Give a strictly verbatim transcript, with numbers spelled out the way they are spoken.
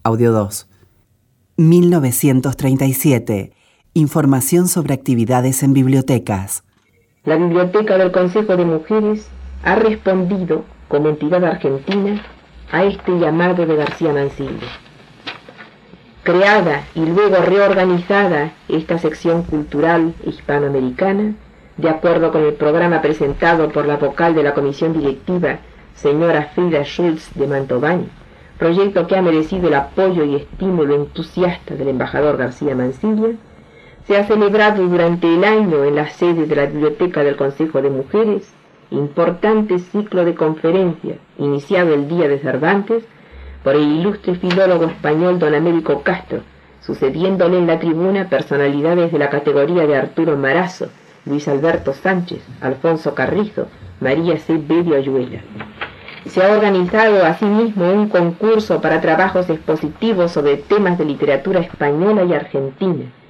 Audio dos. mil novecientos treinta y siete. Información sobre actividades en bibliotecas. La Biblioteca del Consejo de Mujeres ha respondido como entidad argentina a este llamado de García Mansilla. Creada y luego reorganizada esta sección cultural hispanoamericana, de acuerdo con el programa presentado por la vocal de la comisión directiva, señora Frida Schultz de Mantovani, proyecto que ha merecido el apoyo y estímulo entusiasta del embajador García Mansilla, se ha celebrado durante el año en la sede de la Biblioteca del Consejo de Mujeres importante ciclo de conferencias, iniciado el Día de Cervantes por el ilustre filólogo español don Américo Castro, sucediéndole en la tribuna personalidades de la categoría de Arturo Marazo, Luis Alberto Sánchez, Alfonso Carrizo, María C. Bedio Ayuela. Se ha organizado asimismo un concurso para trabajos expositivos sobre temas de literatura española y argentina,